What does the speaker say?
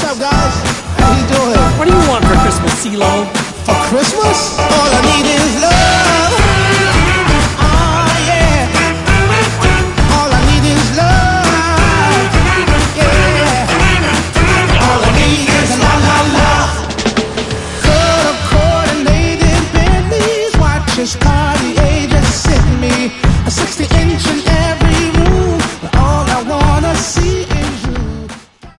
up, guys? How you doing? What do you want for Christmas, CeeLo? For Christmas? All I need is love.